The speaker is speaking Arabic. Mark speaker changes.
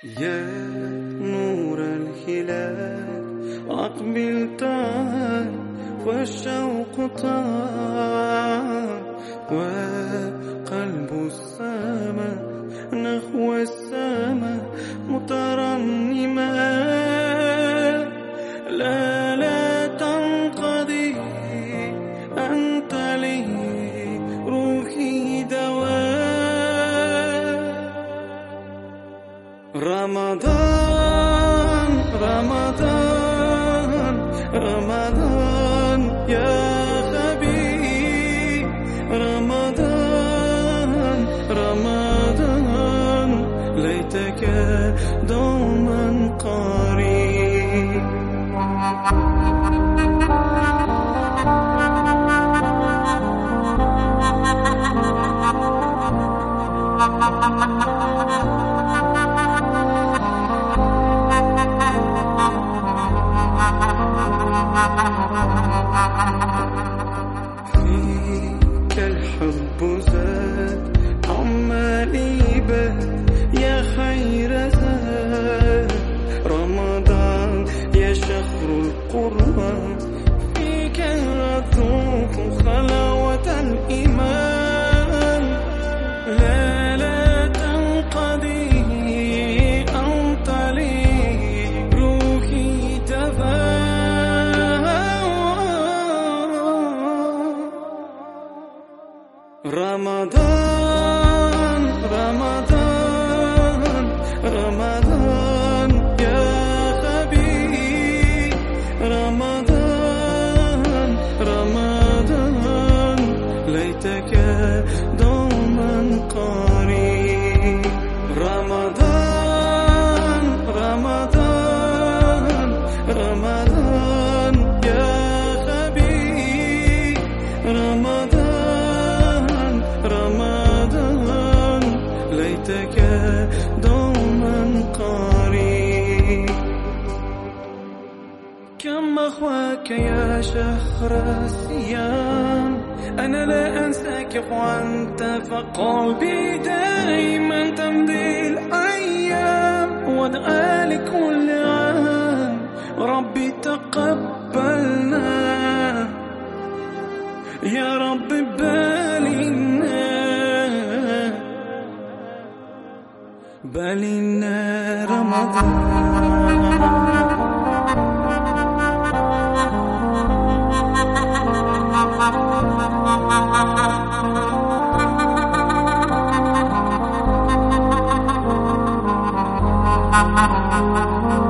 Speaker 1: يا نور الهلال أقبل تعال والشوق طال وقلب السماء نحو السماء مترنما لا تنقضي أنت لي روحي دواء رمضان رمضان رمضان يا حبيبي رمضان رمضان ليتك دوما قريب فيك الحب زاد عمالي بات يا خير زاد رمضان يا شهر القرآن فيك الرتوق خلوة الإيمان لا تنقضي أنت لي روحي دواء رمضان رمضان رمضان يا حبيبي رمضان رمضان ليتك دوما قريب رمضان رمضان رمضان يا حبيبي رمضان رمضان ليتك دوما قريب كم أخواك يا شهر الصيام أنا لا أنساك وأنت فقلبي دائما تمضي الأيام وادعى لكل عام ربي تقبلنا يا رب بالنا رمضان
Speaker 2: Thank you.